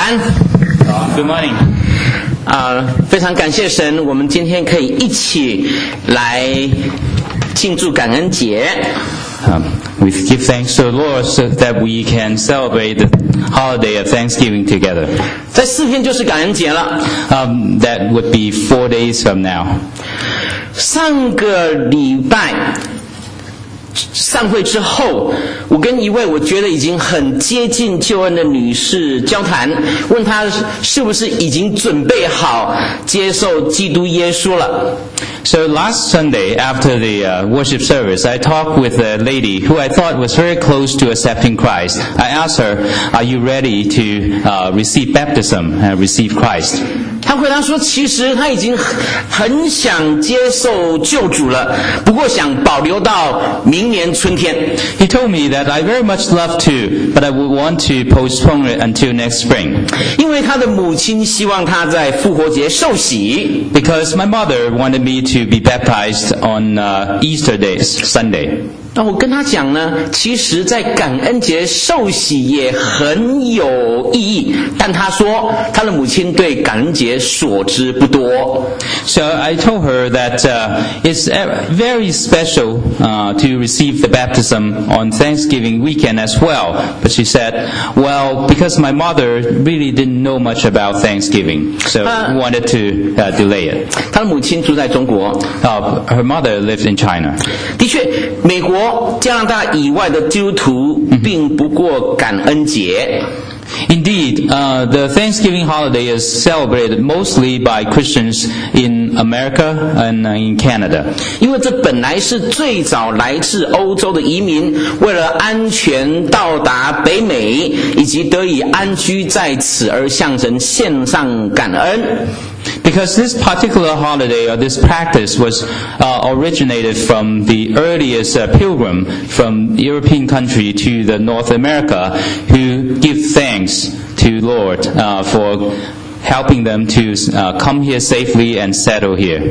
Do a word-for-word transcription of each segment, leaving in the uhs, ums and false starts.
安。 Good morning. 啊、呃，非常感谢神，我们今天可以一起来庆祝感恩节。 Um, we give thanks to the Lord so that we can celebrate the holiday of Thanksgiving together. 在四天就是感恩节了。 Um, that would be four days from now. 上个礼拜散会之后，我跟一位我觉得已经很接近救恩的女士交谈，问她是不是已经准备好接受基督耶稣了。 So last Sunday, after the uh, worship service, I talked with a lady who I thought was very close to accepting Christ. I asked her, "Are you ready to uh, receive baptism and receive Christ?" 她回答说，其实她已经很想接受救主了，不过想保留到明年春天。 He told me that I very much love to, but I would want to postpone it until next spring. 因为她的母亲希望她在复活节受洗。 Because my mother wanted me to be baptized on uh, Easter Day, Sunday. 那我跟他讲呢，其实在感恩节受洗也很有意义，但他说他的母亲对感恩节所知不多。 So I told her that uh, it's very special uh, to receive the baptism on Thanksgiving weekend as well. But she said, well, because my mother really didn't know much about Thanksgiving, so wanted to uh, delay it. 他的母亲住在中国。 Uh, her mother lived in China. 的确，美国、加拿大以外的基督徒并不过感恩节。 Indeed, uh, the Thanksgiving holiday is celebrated mostly by Christians in America and in Canada. 因为这本来是最早来自欧洲的移民，为了安全到达北美以及得以安居在此而向神献上感恩。 Because this particular holiday or this practice was uh, originated from the earliest uh, pilgrim from European country to the North America who give thanks to Lord uh, for helping them to uh, come here safely and settle here.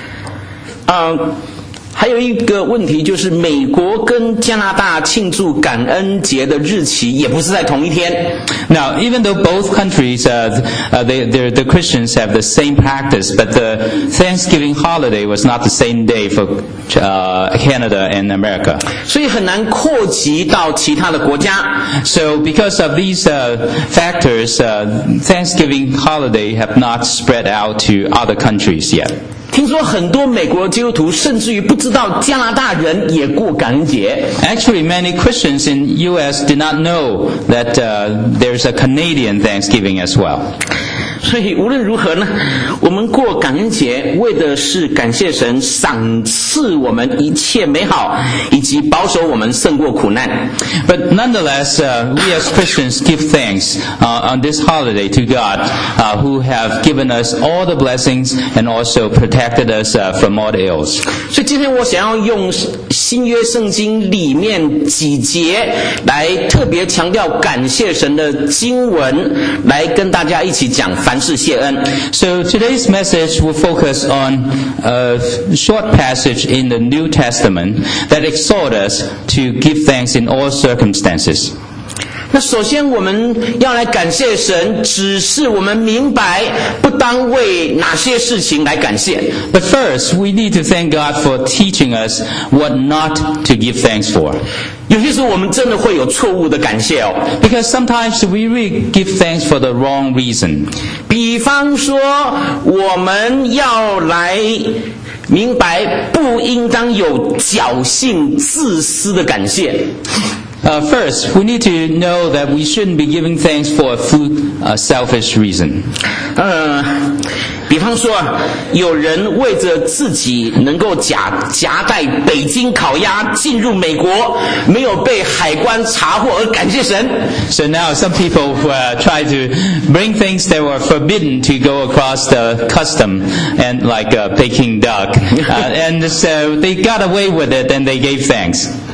Uh, 还有一个问题就是，美国跟加拿大庆祝感恩节的日期也不是在同一天。 Now, even though both countries, uh, uh, they, the Christians have the same practice, but the Thanksgiving holiday was not the same day for uh, Canada and America. 所以很难扩及到其他的国家。 So, because of these uh, factors, uh, Thanksgiving holiday have not spread out to other countries yet. 听说很多美国基督徒甚至于不知道加拿大人也过感恩节。 Actually, many Christians in U S did not know that uh, there's a Canadian Thanksgiving as well. 所以无论如何呢，我们过感恩节为的是感谢神赏赐我们一切美好，以及保守我们胜过苦难。 But nonetheless, uh, we as Christians give thanks uh, on this holiday to God, uh, who have given us all the blessings and also protected us uh, from all the ills. 所以今天我想要用新约圣经里面几节来特别强调感谢神的经文，来跟大家一起讲。凡事谢恩。 So today's message will focus on a short passage in the New Testament that exhorts us to give thanks in all circumstances. 那首先我们要来感谢神，只是我们明白不当为哪些事情来感谢。 But first, we need to thank God for teaching us what not to give thanks for. 有些时候我们真的会有错误的感谢哦。 Because sometimes we really give thanks for the wrong reason. 比方说，我们要来明白不应当有侥幸自私的感谢。 Uh, first, we need to know that we shouldn't be giving thanks for a food, uh, selfish reason. 呃，比方说啊，有人为着自己能够夹夹带北京烤鸭进入美国，没有被海关查获而感谢神。 So now some people uh, try to bring things that were forbidden to go across the custom, and like uh, Peking duck, uh, and so they got away with it and they gave thanks.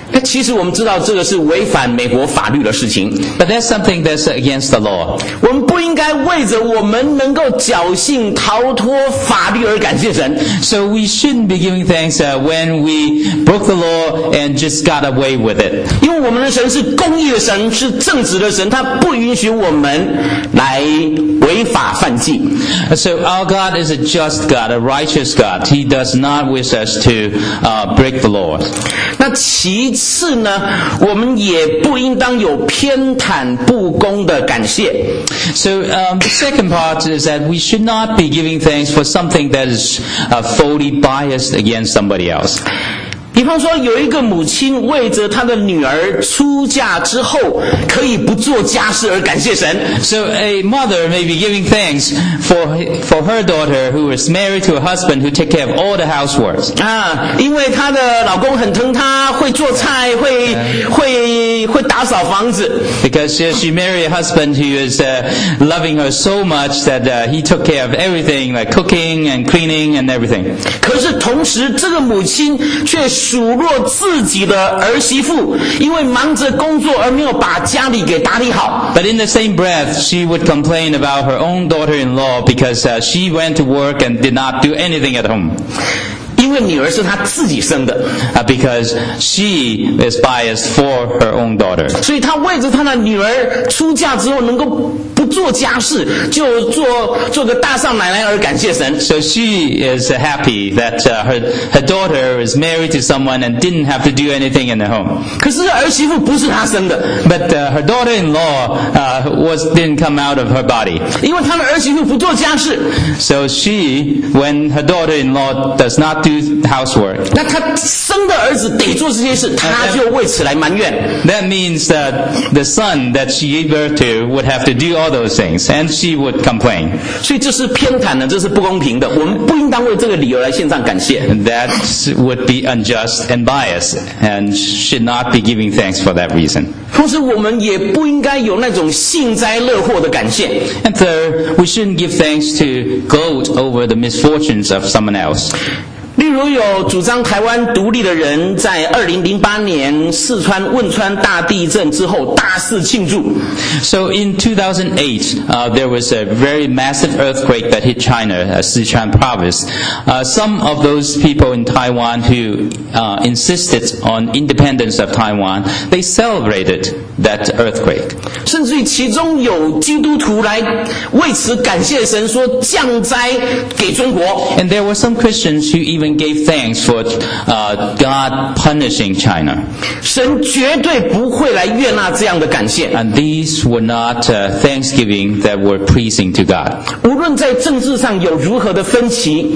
那其实我们知道这个是违反美国法律的事情。 But that's something that's against the law. 我们不应该为着我们能够侥幸逃脱法律而感谢神。 So we shouldn't be giving thanks uh, when we broke the law and just got away with it. 因为我们的神是公义的神，是正直的神，他不允许我们来违法犯纪。 So our God is a just God, a righteous God. He does not wish us to uh, break the law. 那其次呢，我们也不应当有偏袒不公的感谢。 So um, the second part is that we should not be giving thanks for something that is uh, fully biased against somebody else. 比方说，有一个母亲为着她的女儿出嫁之后可以不做家事而感谢神。 So a mother may be giving thanks for for her daughter who is married to a husband who take care of all the housework. 啊，因为她的老公很疼她，会做菜，会会会打扫房子。 Because she, she married a husband who is uh, loving her so much that uh, he took care of everything, like cooking and cleaning and everything. 可是同时，这个母亲却数落自己的儿媳妇，因为忙着工作而没有把家里给打理好。 But in the same breath, she would complain about her own daughter-in-law because uh, she went to work and did not do anything at home. 因为女儿是她自己生的， uh, because she is biased for her own daughter. 所以她为着她的女儿出嫁之后能够不做家事，就做做个大少奶奶而感谢神。 So she is uh, happy that uh, her her daughter is married to someone and didn't have to do anything in the home. 可是儿媳妇不是她生的， But uh, her daughter-in-law uh, was didn't come out of her body. 因为她的儿媳妇不做家事， So she, when her daughter-in-law does not do housework, 那她生的儿子得做这些事，她就为此来埋怨。 that means that the son that she gave birth to would have to do all those things, and she would complain. 所以这是偏袒的，这是不公平的。我们不应当为这个理由来献上感谢。 And that would be unjust and biased, and should not be giving thanks for that reason. 同时，我们也不应该有那种幸灾乐祸的感谢。 And third, we shouldn't give thanks to gloat over the misfortunes of someone else. 例如有主张台湾独立的人，在二零零八年四川汶川大地震之后大肆庆祝。 So in two thousand eight, uh, there was a very massive earthquake that hit China, uh, Sichuan province. Uh, some of those people in Taiwan who uh, insisted on independence of Taiwan, they celebrated that earthquake. 甚至于其中有基督徒来为此感谢神，说降灾给中国。 And there were some Christians who even gave thanks for uh, God punishing China. 神绝对不会来悦纳这样的感谢。 And these were not uh, thanksgiving that were pleasing to God. 无论在政治上有如何的分歧，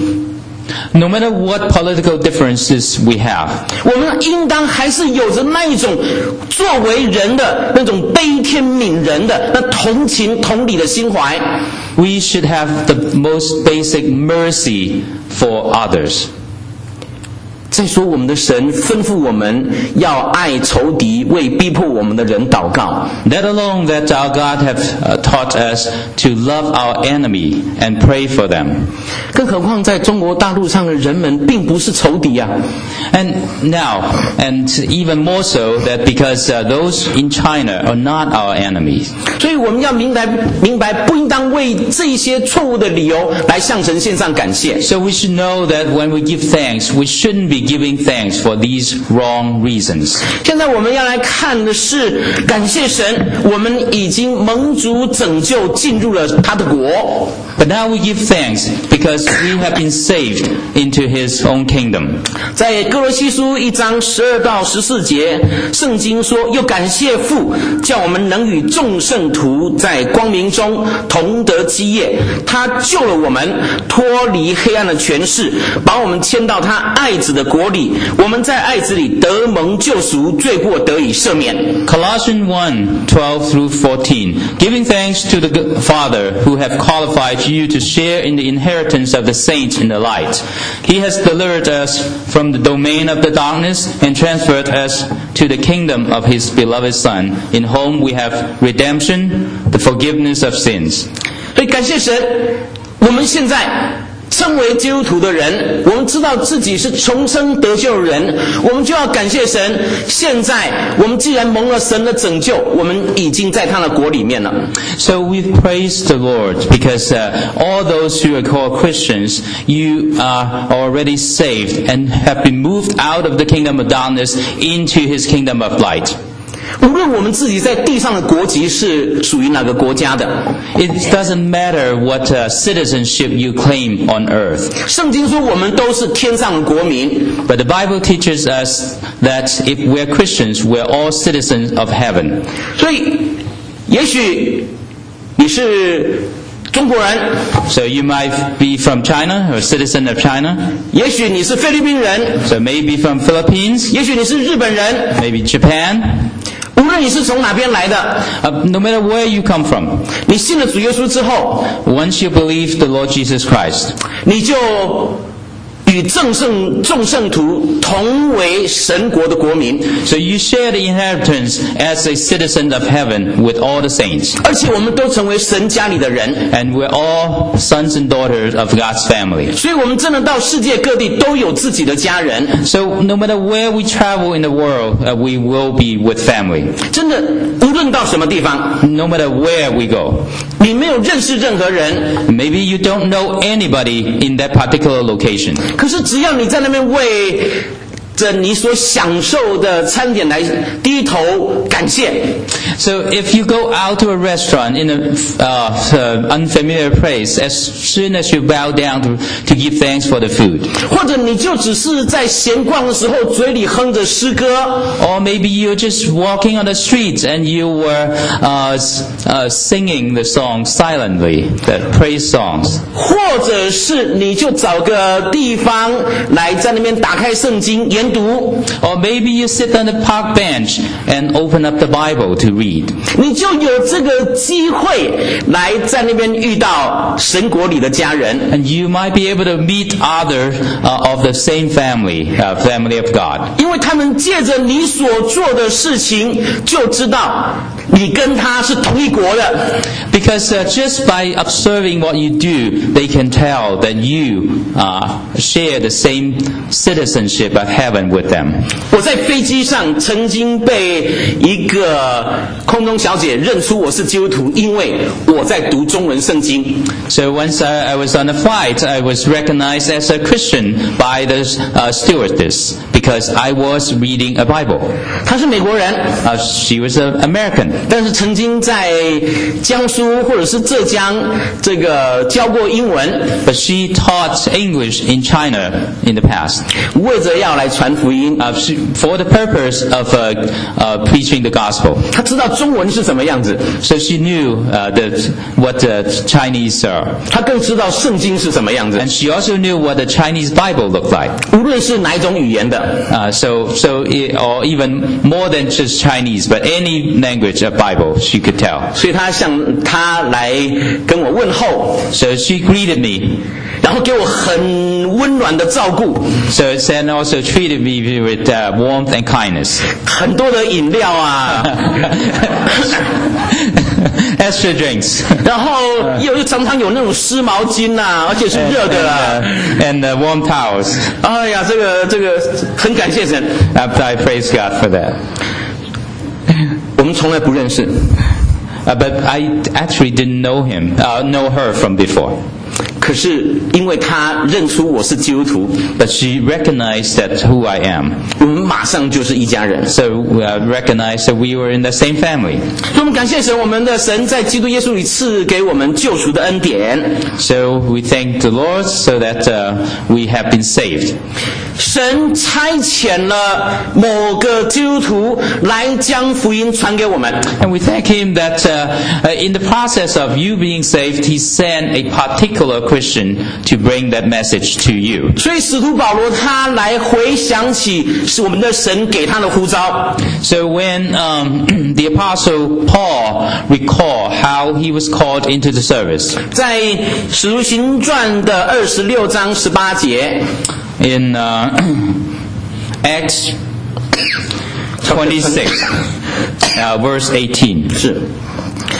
No matter what political differences we have, 我们应当还是有着那一种作为人的那种悲天悯人的那同情同理的心怀。 we should have the most basic mercy for others. 再说，我们的神吩咐我们要爱仇敌，为逼迫我们的人祷告。 Let alone that our God have uh, taught us to love our enemy and pray for them. 更何况在中国大陆上的人们并不是仇敌啊！ And now, and even more so, that because uh, those in China are not our enemies. 所以我们要明白，明白不应当为这些错误的理由来向神献上感谢。 So we should know that when we give thanks, we shouldn't be giving thanks for these wrong reasons. 现在我们要来看的是，感谢神，我们已经蒙主拯救，进入了他的国。 But now we give thanks because we have been saved into His own kingdom. 在哥罗西书一章十二到十四节，圣经说：“又感谢父，叫我们能与众圣徒在光明中同得基业。他救了我们，脱离黑暗的权势，把我们迁到他爱子的国里。我们在爱子里得蒙救赎，罪过得以赦免。” Colossians one, twelve through fourteen. Giving thanks to the Father who have qualified you to share in the inheritance of the saints in the light. He has delivered us from the domain of the darkness and transferred us to the kingdom of His beloved Son, in whom we have redemption, the forgiveness of sins. 所以感谢神，我们现在称为基督徒的人，我们知道自己是重生得救的人，我们就要感谢神。现在我们既然蒙了神的拯救，我们已经在他的国里面了。 So we praise the Lord because uh, all those who are called Christians, you are already saved and have been moved out of the kingdom of darkness into his kingdom of light. 无论我们自己在地上的国籍是属于哪个国家的， It doesn't matter what uh, citizenship you claim on earth. 圣经说我们都是天上的国民。 But the Bible teaches us that if we're Christians, we're all citizens of heaven. 所以，也许你是中国人， So you might be from China or a citizen of China. 也许你是菲律宾人， So maybe from Philippines, 也许你是日本人， maybe Japan. 无论你是从哪边来的， Uh, no matter where you come from, 你信了主耶稣之后， once you believe the Lord Jesus Christ, 你就与众圣众圣徒同为神国的国民， so you share the inheritance as a citizen of heaven with all the saints. 而且我们都成为神家里的人， And we're all sons and daughters of God's family. 所以我们真的到世界各地都有自己的家人。 So no matter where we travel in the world, uh, we will be with family. 真的，无论到什么地方， No matter where we go. 你没有认识任何人， Maybe you don't know anybody in that particular location. 可是只要你在那边为着你所享受的餐点来低头感谢， So if you go out to a restaurant in an uh, uh, unfamiliar place, as soon as you bow down to, to give thanks for the food. 或者你就只是在闲逛的时候嘴里哼着诗歌， Or maybe you're just walking on the streets and you were uh, s- uh, singing the songs silently, the praise songs. 或者是你就找个地方来在那边打开圣经研读， Or maybe you sit on the park bench and open up the Bible to read. 你就有这个机会来在那边遇到神国里的家人。 And you might be able to meet others uh, of the same family, uh, family of God. 因为他们借着你所做的事情，就知道你跟他是同一国的。 Because uh, just by observing what you do, they can tell that you uh, share the same citizenship of heaven with them. 我在飞机上曾经被一个空中小姐认出我是基督徒，因为我在读中文圣经。 So once I, I was on a flight, I was recognized as a Christian by the uh, stewardess because I was reading a Bible. 她是美国人， Uh, she was an American. 但是曾经在江苏或者是浙江这个教过英文， But she taught English in China in the past 为着要来传福音。 uh, she, for the purpose of uh, uh, preaching the gospel. 她知道中文是什么样子， So she knew uh, that what the Chinese are. 她更知道圣经是什么样子。 And she also knew what the Chinese Bible looked like. 无论是哪一种语言的， Uh, so, so, it, or even more than just Chinese, but any language of Bible she could tell. 所以她向她来跟我问候， So she greeted me. 然后给我很温暖的照顾， So and also treated me with uh, warmth and kindness. 很多的饮料啊， Extra drinks. 然后又常常有那种湿毛巾啊，而且是 And, 热的啦。 and, uh, and uh, warm towels. 哎呀，这个这个很感谢神， After I praise God for that. 我们从来不认识， Uh, but I actually didn't know him, uh, know her from before. 可是因为他认出我是基督徒， But she recognized that who I am. 我们马上就是一家人。 So uh, recognized that we were in the same family. 所以我们感谢神，我们的神在基督耶稣里赐给我们救赎的恩典。 So we thank the Lord so that uh, we have been saved. 神差遣了某个基督徒来将福音传给我们。 And we thank him that uh, uh, in the process of you being saved, he sent a particular Christian to bring that message to you. 所以使徒保罗他来回想起是我们的神给他的呼召。 So when um, the apostle Paul recalled how he was called into the service, 在使徒行传的二十六章十八节， in uh, Acts twenty-six, uh, verse eighteen. 是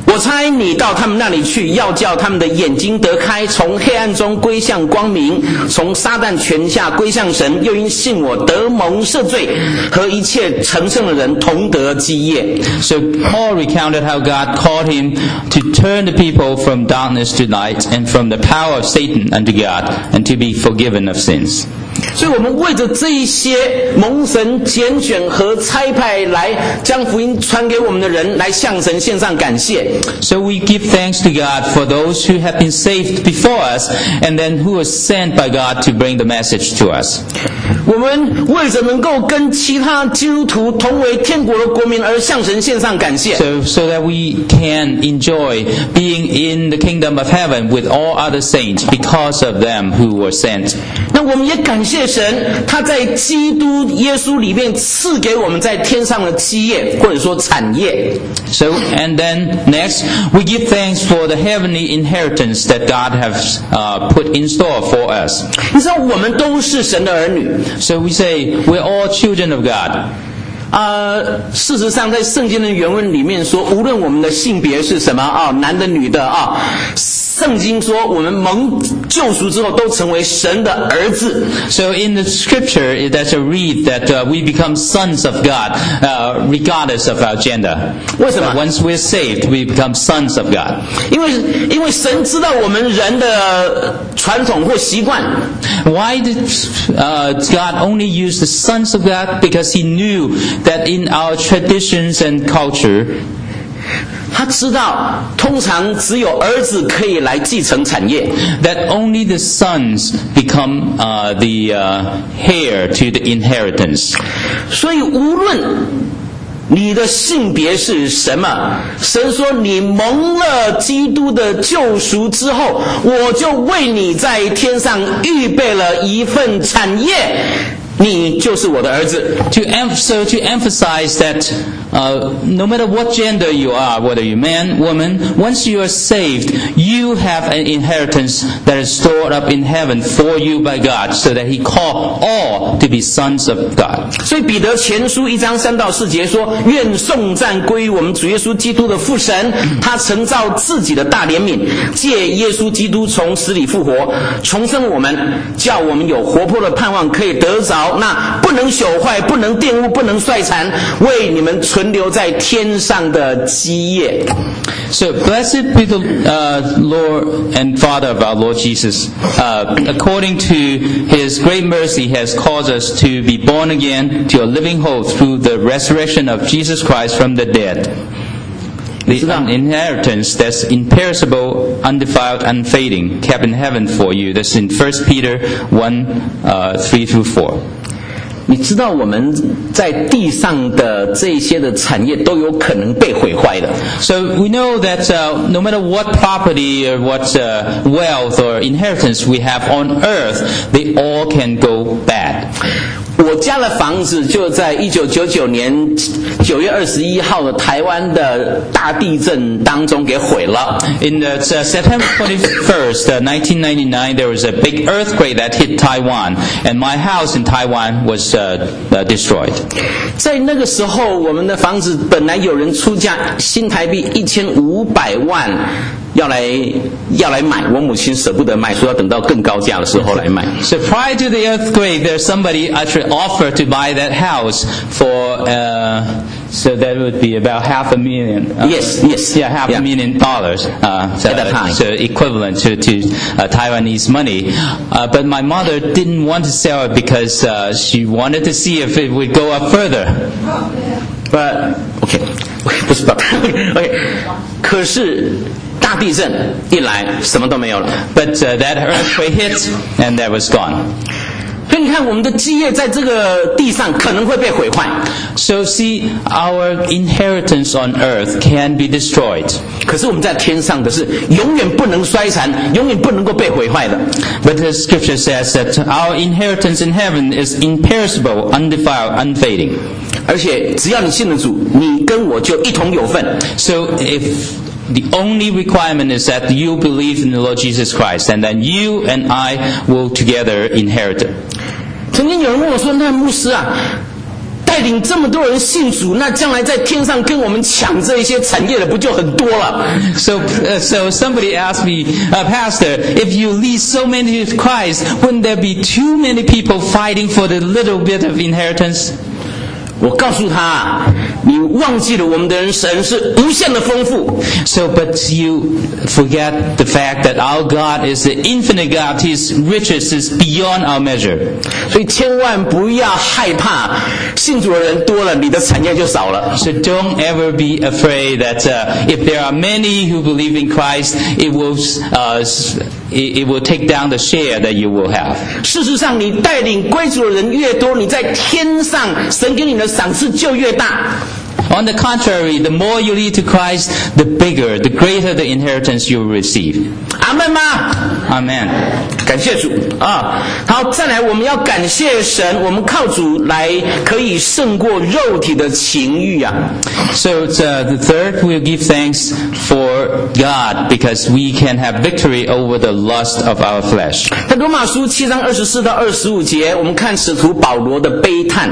我猜你到他们那里去，要叫他们的眼睛得开，从黑暗中归向光明，从撒旦权下归向神，又因信我得蒙赦罪，和一切成圣的人同得基业。 So Paul recounted how God called him to turn the people from darkness to light and from the power of Satan unto God, and to be forgiven of sins. 所以我们为着这一些蒙神拣选和差派来将福音传给我们的人，来向神献上感谢。 So we give thanks to God for those who have been saved before us, and then who are sent by God to bring the message to us. 我们为着能够跟其他基督徒同为天国的国民而向神献上感谢。 So, so that we can enjoy being in the kingdom of heaven with all other saints because of them who were sent. 那我们也感谢神，他在基督耶稣里面赐给我们在天上的基业，或者说产业。 So, and then next, we give thanks for the heavenly inheritance that God has uh, put in store for us. 你知道我们都是神的儿女。 So we say we're all children of God. 呃，事实上，在圣经的原文里面说，无论我们的性别是什么啊，男的、女的啊，圣经说我们蒙救赎之后都成为神的儿子。 So in the scripture, there's a read that uh, we become sons of God, uh, regardless of our gender. 为什么？ Once we're saved, we become sons of God. 因为因为神知道我们人的传统或习惯。 Why did uh, God only use the sons of God? Because He knew that in our traditions and culture, 他知道，通常只有儿子可以来继承产业。 that only the sons become uh, the uh, heir to the inheritance. 所以无论你的性别是什么，神说你蒙了基督的救赎之后，我就为你在天上预备了一份产业，你就是我的儿子。 To em- so to emphasize that uh, no matter what gender you are, whether you're man, woman, once you are saved, you have an inheritance that is stored up in heaven for you by God, so that He called all to be sons of God. 所以彼得前书一章三到四节说：愿颂赞归于我们主耶稣基督的父神，他曾照自己的大怜悯，借耶稣基督从死里复活，重生我们，叫我们有活泼的盼望，可以得着那不能朽坏、不能玷污、不能衰残，为你们存留在天上的基业。 So blessed be the uh, Lord and Father of our Lord Jesus. Uh, according to His great mercy, He has caused us to be born again to a living hope through the resurrection of Jesus Christ from the dead. The inheritance that's imperishable, undefiled, unfading, kept in heaven for you. That's in First Peter one, uh, three through four. 你知道我们在地上的这些的产业都有可能被毁坏的。 So we know that uh, no matter what property or what uh, wealth or inheritance we have on earth, they all can go bad. 我家的房子就在一九九九年九月二十一号的台湾的大地震当中给毁了。 In the, uh, September twenty-first, uh, nineteen ninety-nine, there was a big earthquake that hit Taiwan, and my house in Taiwan was uh, uh, destroyed. 在那个时候，我们的房子本来有人出价新台币一千五百万。要来要来买，我母亲舍不得卖，说要等到更高价的时候来买。 So prior to the earthquake, there's somebody actually offered to buy that house for, uh, so that would be about half a million. Uh, Yes, yes. Yeah, half Yeah. a million dollars. Uh, so, At that time. so equivalent to, to uh, Taiwanese money. Uh, but my mother didn't want to sell it because uh, she wanted to see if it would go up further. But OK， 不是 but OK， 可是。大地震一来，什么都没有了。 But uh, that earthquake hit, and that was gone. 所以你看，我们的基业在这个地上可能会被毁坏。 So see, our inheritance on earth can be destroyed. 可是我们在天上的是永远不能衰残，永远不能够被毁坏的。 But the scripture says that our inheritance in heaven is imperishable, undefiled, unfading. 而且只要你信了主，你跟我就一同有份。 So if the only requirement is that you believe in the Lord Jesus Christ, and then you and I will together inherit it. 曾经有人问我说：“那牧师啊， 带领这么多人信主，那将来在天上跟我们抢这一些产业的不就很多了？ So, uh, so somebody asked me, uh, Pastor, if you lead so many to Christ, wouldn't there be too many people fighting for the little bit of inheritance? 我告诉他，你忘记了我们的人神是无限的丰富。 So, but you forget the fact that our God is the infinite God. His riches is beyond our measure. 所以千万不要害怕，信主的人多了，你的产业就少了。 So don't ever be afraid that uh, if there are many who believe in Christ, it will uh, it, it will take down the share that you will have. 事实上，你带领归主的人越多，你在天上神给你的赏赐就越大。 On the contrary, the more you lead to Christ, the bigger, the greater the inheritance you will receive. 阿们吗？ Amen. 感谢主啊！好，再来，我们要感谢神，我们靠主来可以胜过肉体的情欲啊。 So uh, the third, we'll give thanks for God because we can have victory over the lust of our flesh. 在罗马书七章二十四到二十五节，我们看使徒保罗的悲叹。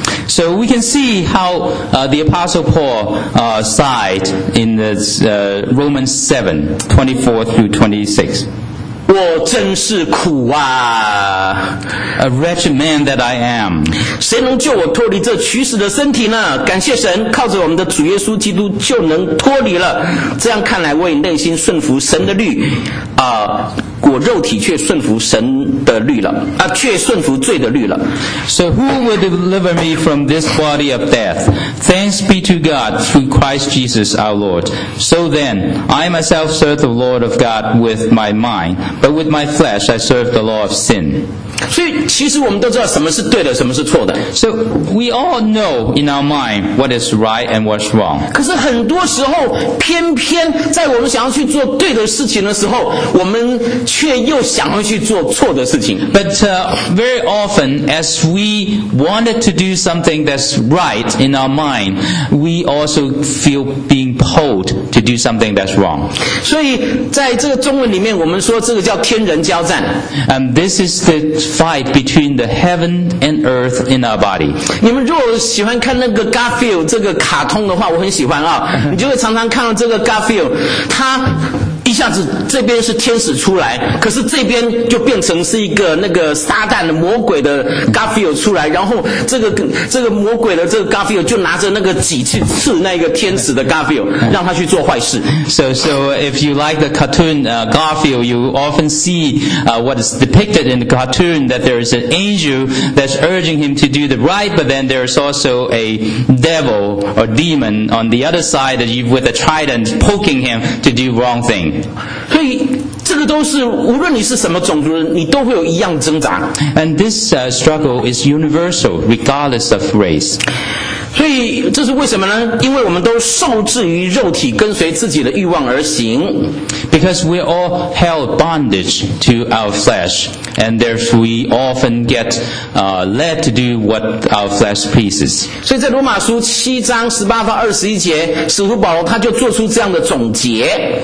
So we can see how uh, the Apostle Paul uh, sighed in this, uh, Romans seven, twenty-four through twenty-six. 我真是苦啊！ A wretched man that I am. 谁能救我脱离这驱使的身体呢？感谢神，靠着我们的主耶稣基督就能脱离了。这样看来，我以内心顺服神的律，啊、呃，我肉体却顺服神的律了，啊、呃，却顺服罪的律了。 So who will deliver me from this body of death? Thanks be to God through Christ Jesus our Lord. So then, I myself serve the Lord of God with my mind, but with my flesh I serve the law of sin. 所以，其实我们都知道什么是对的，什么是错的。 So we all know in our mind what is right and what's wrong. 可是很多时候，偏偏在我们想要去做对的事情的时候，我们却又想要去做错的事情。 But uh, very often, as we wanted to do something that's right in our mind, we also feel being pulled to do something that's wrong. 所以，在这个中文里面，我们说这个叫天人交战。 And this is the fight between the heaven and earth in our body. 你们如果喜欢看那个 Garfield 这个卡通的话，我很喜欢啊，你就会常常看到这个 Garfield， 他一下子这边是天使出来，可是这边就变成是一个那个撒旦的魔鬼的 Garfield 出来，然后这个这个魔鬼的这个 Garfield 就拿着那个戟去刺那个天使的 Garfield， 让他去做坏事。 So, so if you like the cartoon uh, Garfield, you often see uh, what is depicted in the cartoon, that there is an angel that's urging him to do the right, but then there's also a devil or demon on the other side that you, with a trident poking him to do wrong thing. 所以这个都是无论你是什么种族人，你都会有一样挣扎。 And this uh, struggle is universal, regardless of race. 所以这是为什么呢？因为我们都受制于肉体，跟随自己的欲望而行。 Because we're all held bondage to our flesh, and therefore we often get uh, led to do what our flesh pleases. 所以在罗马书七章十八到二十一节，使徒保罗他就做出这样的总结。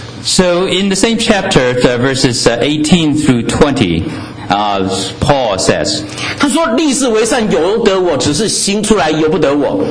So in the same chapter, uh, verses uh, eighteen through twenty, uh, Paul says, 他说：“立志为善由得我，只是行出来由不得我。”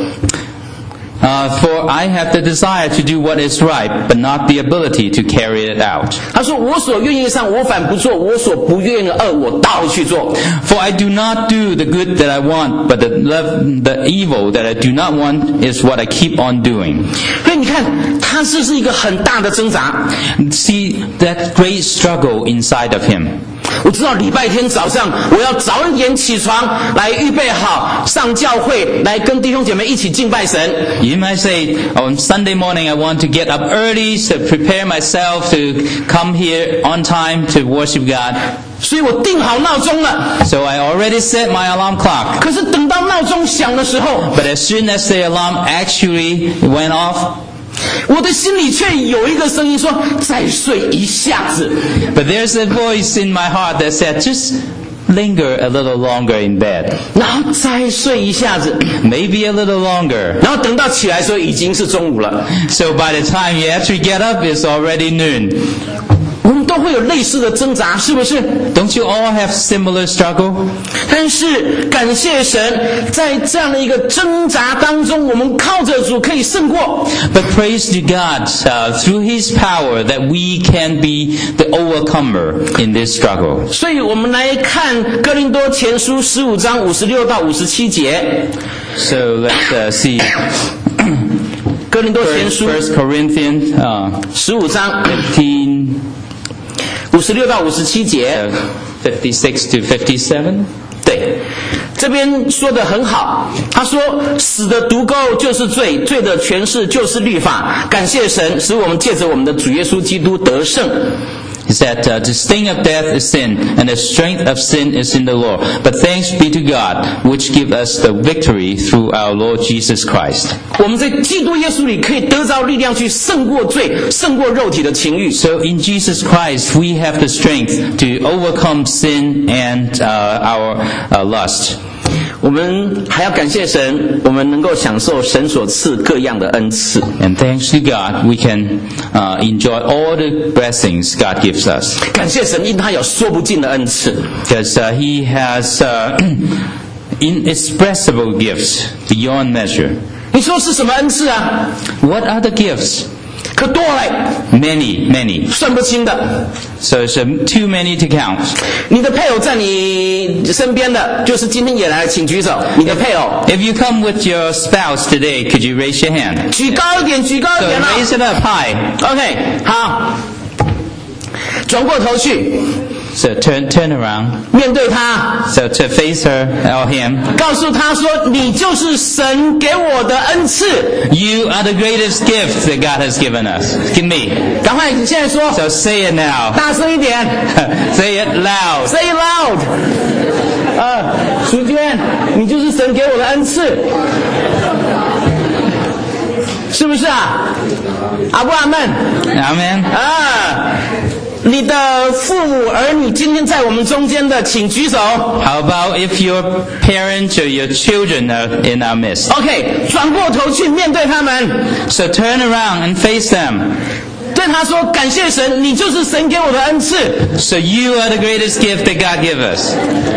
Uh, for I have the desire to do what is right, but not the ability to carry it out. 他说：“我所愿意的善，我反不做；我所不愿意的恶，我倒去做。” For I do not do the good that I want, but the, love, the evil that I do not want is what I keep on doing. 所以你看，他这是一个很大的挣扎。 See that great struggle inside of him. 我知道礼拜天早上我要早一点起床，来预备好上教会，来跟弟兄姐妹一起敬拜神。 You might say, on Sunday morning I want to get up early to prepare myself to come here on time to worship God. 所以我定好闹钟了。 So I already set my alarm clock. 可是等到闹钟响的时候， But as soon as the alarm actually went off, 我的心里却有一个声音说：“再睡一下子。” but there's a voice in my heart that said, just linger a little longer in bed. 然后再睡一下子， Maybe a little longer. 然后等到起来的时候已经是中午了。 So by the time you actually get up, it's already noon. 我们都会有类似的挣扎，是不是？ Don't you all have similar struggle? 但是感谢神，在这样的一个挣扎当中，我们靠着主可以胜过。 But praise to God, uh, through His power, that we can be the overcomer in this struggle. 所以我们来看哥林多前书十五章五十六到五十七节。 So let's uh, see. 哥林多前书 First Corinthians uh, 十五章 fifteen, 五十六到五十七节。 uh, fifty-six to fifty-seven. 对，这边说得很好。他说：“死的毒钩就是罪，罪的权势就是律法。感谢神，使我们借着我们的主耶稣基督得胜。” He said, uh, the sting of death is sin, and the strength of sin is in the law. But thanks be to God, which give us the victory through our Lord Jesus Christ. 我们在基督耶稣里可以得着力量去胜过罪，胜过肉体的情欲。 So in Jesus Christ, we have the strength to overcome sin and uh, our uh, lust. 我们还要感谢神，我们能够享受神所赐各样的恩赐。 And thanks to God, we can uh, enjoy all the blessings God gives us. 感谢神，因他有说不尽的恩赐。 Because uh, He has uh, inexpressible gifts beyond measure. 你说是什么恩赐啊？ What are the gifts? 可多嘞， Many, many. 算不清的。 So it's uh, too many to count. 你的配偶在你身边的，就是今天也来，请举手。你的配偶， If you come with your spouse today, could you raise your hand? 举高一点，举高一 So 点了。 raise it up high. OK， 好，转过头去， So turn turn around. 面对他， So to face her or him. 告诉他说：“你就是神给我的恩赐。 You are the greatest gift that God has given us. Give me. ” 赶快，你现在说， So say it now. 大声一点 Say it loud. ，Say it loud。啊，淑娟，你就是神给我的恩赐，是不是啊？阿不阿门？ Amen. 啊，你的父母儿女今天在我们中间的，请举手。 How about if your parents or your children are in our midst? OK， 转过头去面对他们， So turn around and face them. 对他说：“感谢神，你就是神给我的恩赐。 So you are the greatest gift that God gives us.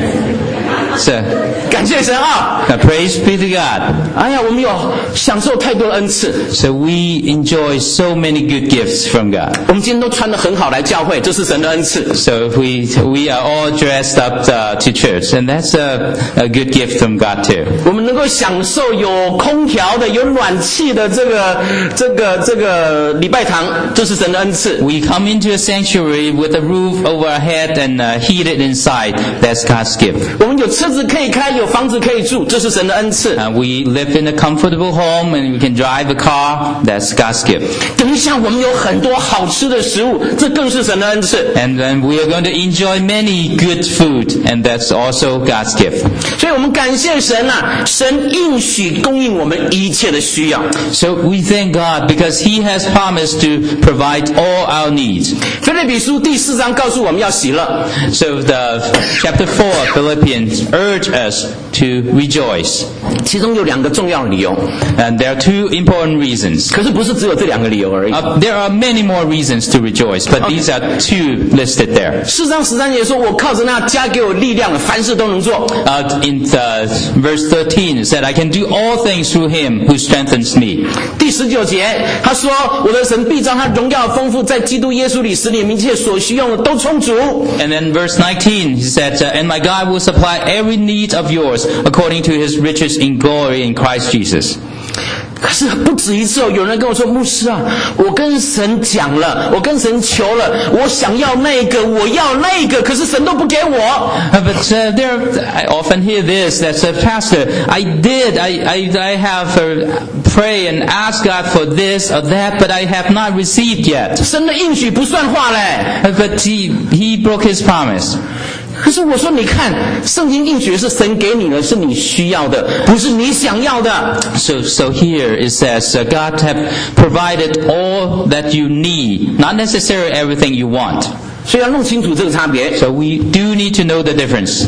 So, ” 感谢神啊！ now praise be to God. 哎呀，我们有享受太多的恩赐。 So we enjoy so many good gifts from God. 我们今天都穿得很好来教会，这是神的恩赐。 So we we are all dressed up uh, to church, and that's a, a good gift from God too. 我们能够享受有空调的、有暖气的这个、这个、这个礼拜堂，这是神的恩赐。 We come into a sanctuary with a roof over our head and uh, heated inside. That's God's gift. 我们有车子可以开，有房子可以住，这是神的恩赐。 Uh, we live in a comfortable home and we can drive a car. That's God's gift. 等一下，我们有很多好吃的食物，这更是神的恩赐。 And then we are going to enjoy many good food, and that's also God's gift. 所以我们感谢神啊，神应许供应我们一切的需要。 So we thank God because He has promised to provide all our needs. 腓立比书第四章告诉我们要喜乐。 So the chapter four of Philippians urge us to rejoice. 其中有两个重要的理由， And there are two important reasons. 可是不是只有这两个理由而已。 Uh, there are many more reasons to rejoice, but these are two listed there. 四章十三节说：“我靠着那加给我力量的，凡事都能做。” Uh, in the, verse thirteen, it said, I can do all things through Him who strengthens me. 第十九节他说：“我的神必照他荣耀的丰富，在基督耶稣里使你们一切所需用的都充足。” And then verse nineteen, he said, uh, and my God will supply every need of yours according to His riches in glory in Christ Jesus. 可是不止一次哦，有人跟我说：“牧师啊，我跟神讲了，我跟神求了，我想要那个，我要那个，可是神都不给我。” Uh, but uh, there, I often hear this, that says, Pastor, I did, I, I, I have uh, pray and ask God for this or that, but I have not received yet. 神的应许不算话嘞。 Uh, but he, he broke His promise. 可是我说，你看，圣经应许是神给你的，是你需要的，不是你想要的。 So, so here it says, uh, God have provided all that you need, not necessarily everything you want. 所以要弄清楚这个差别。 So we do need to know the difference.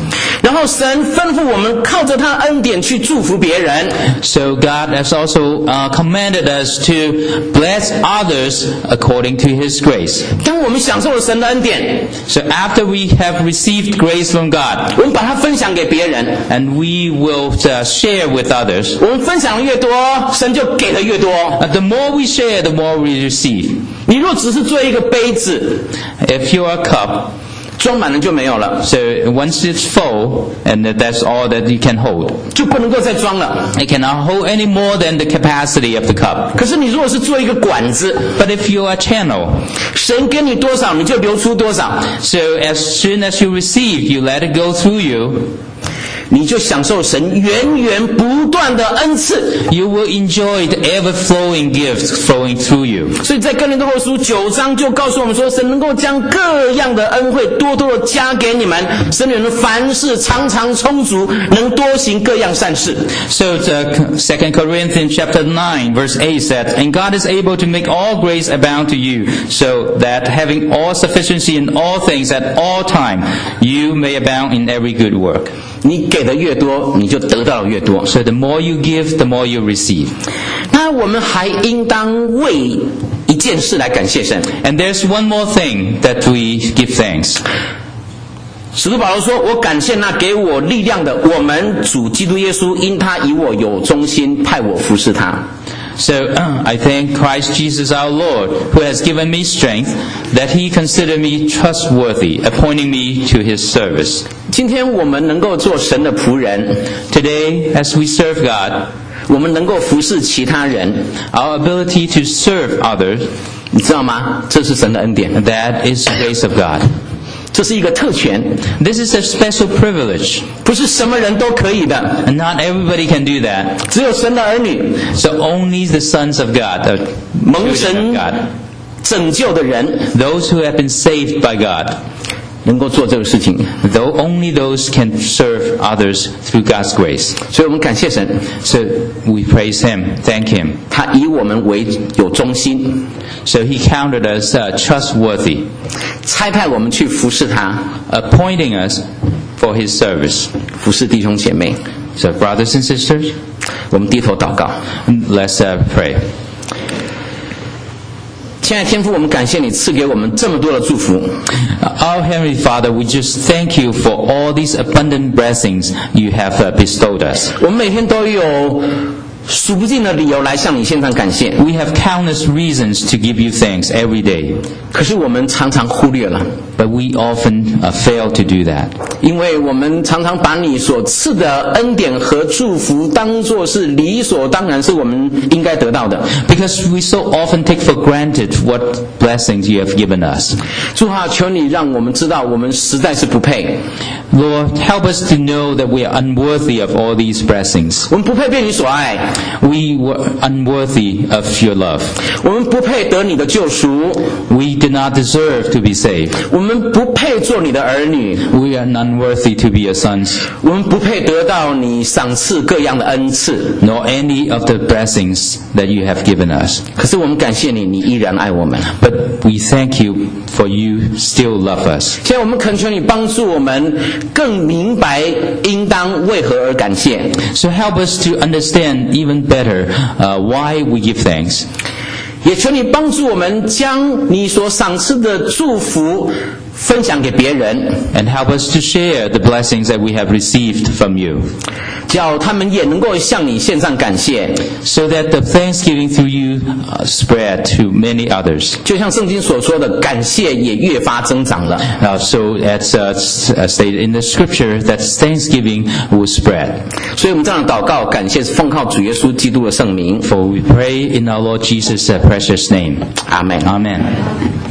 然后神吩咐我们靠着他恩典去祝福别人。 So God has also uh, commanded us to bless others according to His grace. 当我们享受了神的恩典， So after we have received grace from God, 我们把它分享给别人， and we will uh, share with others, 我们分享的越多，神就给的越多。 uh, the more we share, the more we receive. 你若只是做一个杯子， If you're a cup, 装满了就没有了， so once it's full, and that's all that you can hold. 就不能够再装了。 It cannot hold any more than the capacity of the cup. 可是你如果是做一个管子， But if you're a channel, 神给你多少，你就流出多少， so as soon as you receive, you let it go through you, 你就享受神源源不断的恩赐。 you will enjoy the ever-flowing gifts flowing through you. 所以在哥林多后书九章就告诉我们说，神能够将各样的恩惠多多的加给你们，使你们凡事常常充足，能多行各样善事。 So uh, Second Corinthians chapter nine verse eight said, and God is able to make all grace abound to you, so that having all sufficiency in all things at all time, you may abound in every good work. 你给的越多，你就得到的越多。 So the more you give, the more you receive. 那我们还应当为一件事来感谢神。 And there's one more thing that we give thanks. 使徒保罗说，我感谢那给我力量的我们主基督耶稣，因他以我有忠心，派我服侍他。 So uh, I thank Christ Jesus our Lord, who has given me strength, that He considered me trustworthy, appointing me to His service. 今天我们能够做神的仆人， Today, as we serve God, 我们能够服侍其他人， our ability to serve others, 你知道吗？这是神的恩典， that is the grace of God. 这是一个特权， This is a special privilege, 不是什么人都可以的， and not everybody can do that. 只有神的儿女、 So only the sons of God, the 蒙 children 神 of God, 拯救的人， those who have been saved by God, 能够做这个事情。 though only those can serve others through God's grace. 所以我们感谢神， So we praise Him, thank Him. 他以我们为有忠心， So He counted us uh, trustworthy, 差派我们去服侍他， appointing us for His service. 服侍弟兄姐妹。 So brothers and sisters, 我们低头祷告。 let's uh, pray. 亲爱的天父，我们感谢你赐给我们这么多的祝福。 Our Heavenly Father, we just thank you for all these abundant blessings you have uh, bestowed us. 我们每天都有数不尽的理由来向你献上感谢， We have countless reasons to give you thanks every day, 可是我们常常忽略了， but we often uh, fail to do that. 因为我们常常把你所赐的恩典和祝福当作是理所当然，是我们应该得到的。 Because we so often take for granted what blessings you have given us. 主啊，求你让我们知道，我们实在是不配， Lord, help us to know that we are unworthy of all these blessings. 我们不配被你所爱， We were unworthy of your love. 我们不配得你的救赎， We did not deserve to be saved. 我们不配做你的儿女， We are unworthy to be your sons, 我们不配得到你赏赐各样的恩赐。 nor any of the blessings that you have given us. 可是我们感谢你，你依然爱我们。 But we thank you for you still love us. 现在我们恳求你帮助我们更明白应当为何而感谢， So help us to understand even better uh, why we give thanks. 也求你帮助我们将你所赏赐的祝福分享给别人， And help us to share the blessings that we have received from you, 叫他们也能够向你献上感谢。 so that the thanksgiving through you uh, spread to many others. 就像圣经所说的，感谢也越发增长了。 Uh, so as uh, s- uh, stated in the scripture, that thanksgiving will spread. 所以我们这样祷告，感谢是奉靠主耶稣基督的圣名。 For we pray in our Lord Jesus' uh, precious name. 阿门。 Amen.